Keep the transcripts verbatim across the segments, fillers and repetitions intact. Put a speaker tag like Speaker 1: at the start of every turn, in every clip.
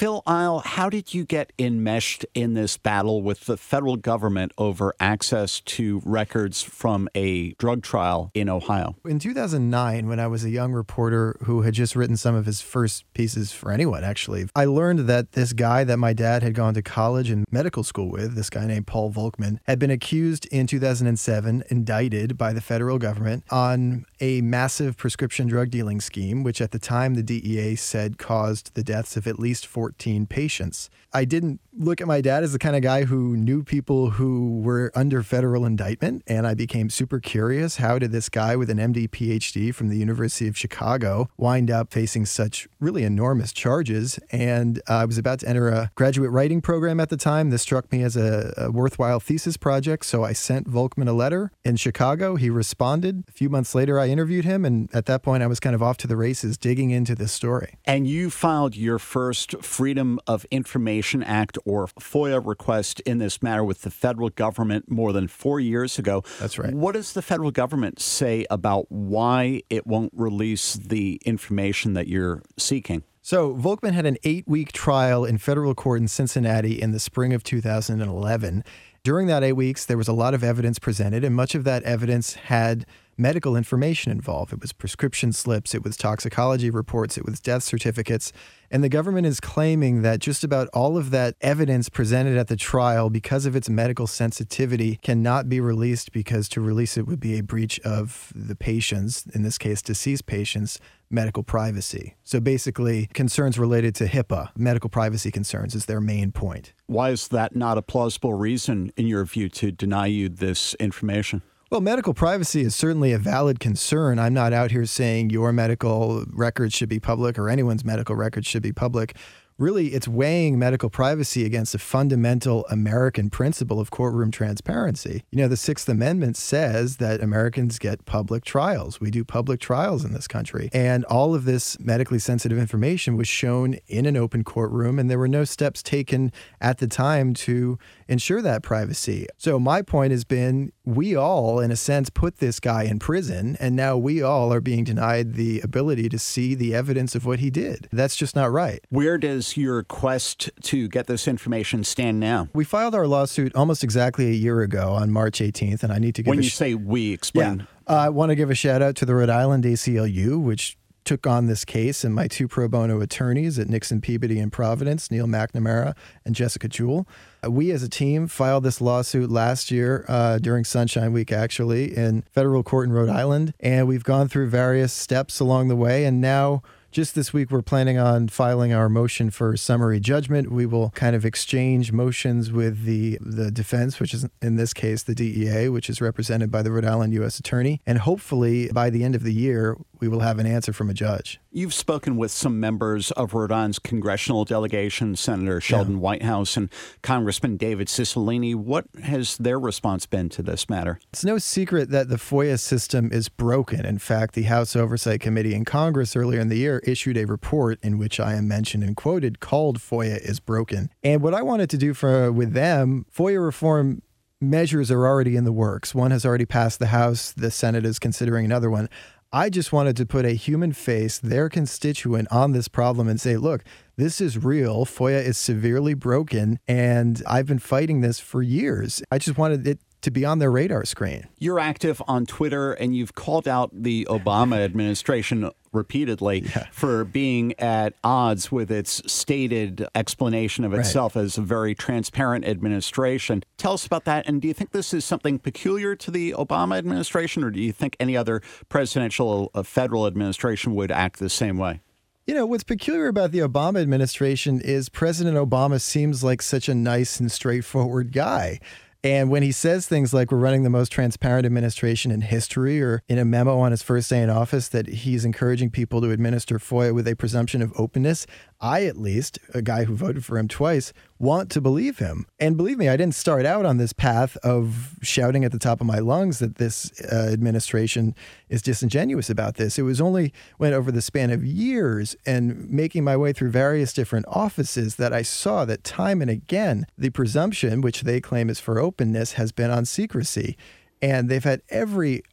Speaker 1: Phil Isle, how did you get enmeshed in this battle with the federal government over access to records from a drug trial in Ohio?
Speaker 2: In two thousand nine, when I was a young reporter who had just written some of his first pieces for anyone, actually, I learned that this guy that my dad had gone to college and medical school with, this guy named Paul Volkman, had been accused in two thousand seven, indicted by the federal government on a massive prescription drug dealing scheme, which at the time the D E A said caused the deaths of at least fourteen patients. I didn't look at my dad as the kind of guy who knew people who were under federal indictment, and I became super curious. How did this guy with an M D P H D from the University of Chicago wind up facing such really enormous charges? And uh, I was about to enter a graduate writing program at the time. This struck me as a, a worthwhile thesis project, so I sent Volkman a letter in Chicago. He responded. A few months later, I interviewed him, and at that point, I was kind of off to the races digging into this story.
Speaker 1: And you filed your first Freedom of Information Act, or FOIA, request in this matter with the federal government more than four years ago.
Speaker 2: That's right.
Speaker 1: What does the federal government say about why it won't release the information that you're seeking?
Speaker 2: So Volkman had an eight-week trial in federal court in Cincinnati in the spring of two thousand eleven. During that eight weeks, there was a lot of evidence presented, and much of that evidence had medical information involved. It was prescription slips, it was toxicology reports, it was death certificates. And the government is claiming that just about all of that evidence presented at the trial, because of its medical sensitivity, cannot be released because to release it would be a breach of the patient's, in this case, deceased patient's, medical privacy. So basically, concerns related to HIPAA, medical privacy concerns, is their main point.
Speaker 1: Why is that not a plausible reason, in your view, to deny you this information?
Speaker 2: Well, medical privacy is certainly a valid concern. I'm not out here saying your medical records should be public or anyone's medical records should be public. Really, it's weighing medical privacy against a fundamental American principle of courtroom transparency. You know, the Sixth Amendment says that Americans get public trials. We do public trials in this country. And all of this medically sensitive information was shown in an open courtroom, and there were no steps taken at the time to ensure that privacy. So my point has been, we all, in a sense, put this guy in prison, and now we all are being denied the ability to see the evidence of what he did. That's just not right.
Speaker 1: Where does your quest to get this information stand now?
Speaker 2: We filed our lawsuit almost exactly a year ago on March eighteenth, and I need to give
Speaker 1: When
Speaker 2: a
Speaker 1: you
Speaker 2: sh-
Speaker 1: say we, explain.
Speaker 2: Yeah. Uh, I want to give a shout out to the Rhode Island A C L U, which took on this case, and my two pro bono attorneys at Nixon Peabody in Providence, Neil McNamara and Jessica Jewell. Uh, we as a team filed this lawsuit last year uh, during Sunshine Week, actually, in federal court in Rhode Island. And we've gone through various steps along the way. And now, just this week, we're planning on filing our motion for summary judgment. We will kind of exchange motions with the, the defense, which is in this case the D E A, which is represented by the Rhode Island U S Attorney. And hopefully by the end of the year, we will have an answer from a judge.
Speaker 1: You've spoken with some members of Rhode Island's congressional delegation, Senator Sheldon yeah. Whitehouse and Congressman David Cicilline. What has their response been to this matter?
Speaker 2: It's no secret that the FOIA system is broken. In fact, the House Oversight Committee in Congress earlier in the year issued a report in which I am mentioned and quoted called FOIA is broken. And what I wanted to do for with them, FOIA reform measures are already in the works. One has already passed the House. The Senate is considering another one. I just wanted to put a human face, their constituent, on this problem and say, look, this is real. FOIA is severely broken, and I've been fighting this for years. I just wanted it to be on their radar screen.
Speaker 1: You're active on Twitter, and you've called out the Obama administration repeatedly yeah. for being at odds with its stated explanation of itself right. as a very transparent administration. Tell us about that, and do you think this is something peculiar to the Obama administration, or do you think any other presidential uh, federal administration would act the same way?
Speaker 2: You know, what's peculiar about the Obama administration is President Obama seems like such a nice and straightforward guy. And when he says things like we're running the most transparent administration in history, or in a memo on his first day in office that he's encouraging people to administer FOIA with a presumption of openness, I, at least, a guy who voted for him twice, want to believe him. And believe me, I didn't start out on this path of shouting at the top of my lungs that this uh, administration is disingenuous about this. It was only when over the span of years and making my way through various different offices that I saw that time and again, the presumption, which they claim is for openness, has been on secrecy. And they've had every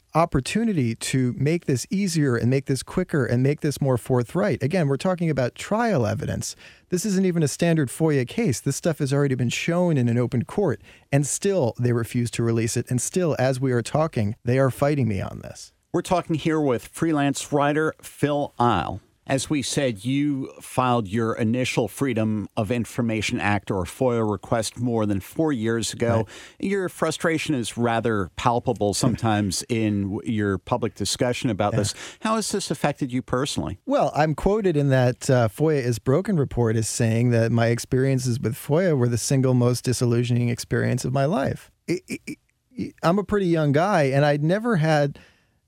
Speaker 2: opportunity to make this easier and make this quicker and make this more forthright. Again, we're talking about trial evidence. This isn't even a standard FOIA case. This stuff has already been shown in an open court, and still they refuse to release it. And still, as we are talking, they are fighting me on this.
Speaker 1: We're talking here with freelance writer Phil Isle. As we said, you filed your initial Freedom of Information Act or FOIA request more than four years ago. Right. Your frustration is rather palpable sometimes in your public discussion about yeah. this. How has this affected you personally?
Speaker 2: Well, I'm quoted in that uh, FOIA is Broken report as saying that my experiences with FOIA were the single most disillusioning experience of my life. It, it, it, I'm a pretty young guy, and I'd never had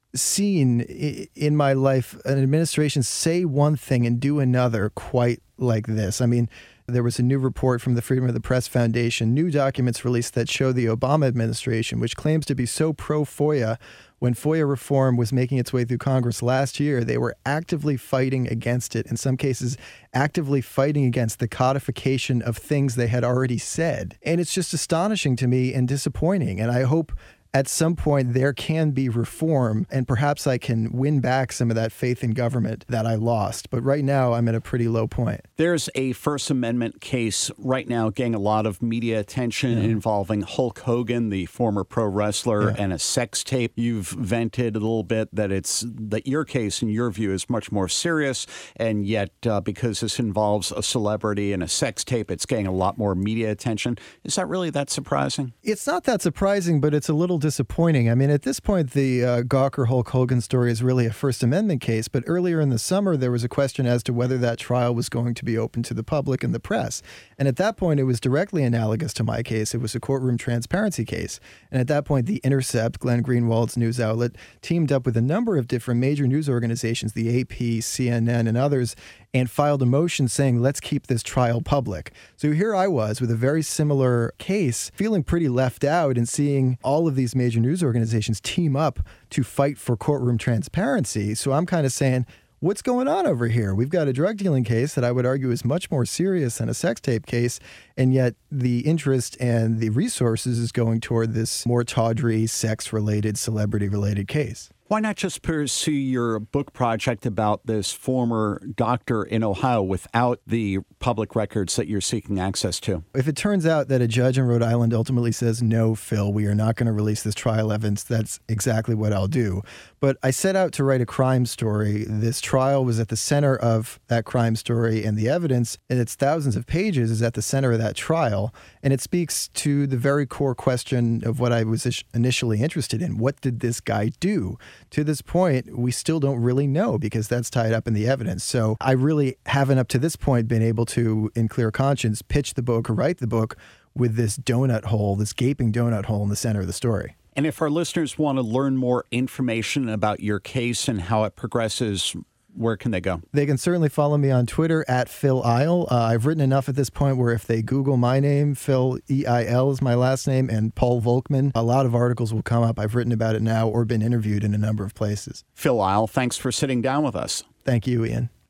Speaker 2: seen in my life an administration say one thing and do another quite like this. I mean, there was a new report from the Freedom of the Press Foundation, new documents released that show the Obama administration, which claims to be so pro-FOIA, when FOIA reform was making its way through Congress last year, they were actively fighting against it, in some cases actively fighting against the codification of things they had already said. And it's just astonishing to me and disappointing. And I hope at some point there can be reform, and perhaps I can win back some of that faith in government that I lost. But right now, I'm at a pretty low point.
Speaker 1: There's a First Amendment case right now getting a lot of media attention yeah. involving Hulk Hogan, the former pro wrestler, yeah. and a sex tape. You've vented a little bit that it's that your case, in your view, is much more serious, and yet uh, because this involves a celebrity and a sex tape, it's getting a lot more media attention. Is that really that surprising?
Speaker 2: It's not that surprising, but it's a little disappointing. I mean, at this point, the uh, Gawker Hulk Hogan story is really a First Amendment case, but earlier in the summer, there was a question as to whether that trial was going to be open to the public and the press. And at that point, it was directly analogous to my case. It was a courtroom transparency case. And at that point, The Intercept, Glenn Greenwald's news outlet, teamed up with a number of different major news organizations, the A P, C N N, and others, and filed a motion saying, let's keep this trial public. So here I was with a very similar case, feeling pretty left out and seeing all of these major news organizations team up to fight for courtroom transparency. So I'm kind of saying, what's going on over here? We've got a drug dealing case that I would argue is much more serious than a sex tape case, and yet the interest and the resources is going toward this more tawdry, sex-related, celebrity-related case.
Speaker 1: Why not just pursue your book project about this former doctor in Ohio without the public records that you're seeking access to?
Speaker 2: If it turns out that a judge in Rhode Island ultimately says, no, Phil, we are not going to release this trial evidence, that's exactly what I'll do. But I set out to write a crime story. This trial was at the center of that crime story, and the evidence, and its thousands of pages, is at the center of that trial. And it speaks to the very core question of what I was initially interested in. What did this guy do? To this point, we still don't really know because that's tied up in the evidence. So I really haven't up to this point been able to, in clear conscience, pitch the book or write the book with this donut hole, this gaping donut hole in the center of the story.
Speaker 1: And if our listeners want to learn more information about your case and how it progresses, where can they go?
Speaker 2: They can certainly follow me on Twitter at Phil Isle. Uh, I've written enough at this point where if they Google my name, Phil, E I L is my last name, and Paul Volkman, a lot of articles will come up. I've written about it now or been interviewed in a number of places.
Speaker 1: Phil Isle, thanks for sitting down with us.
Speaker 2: Thank you, Ian.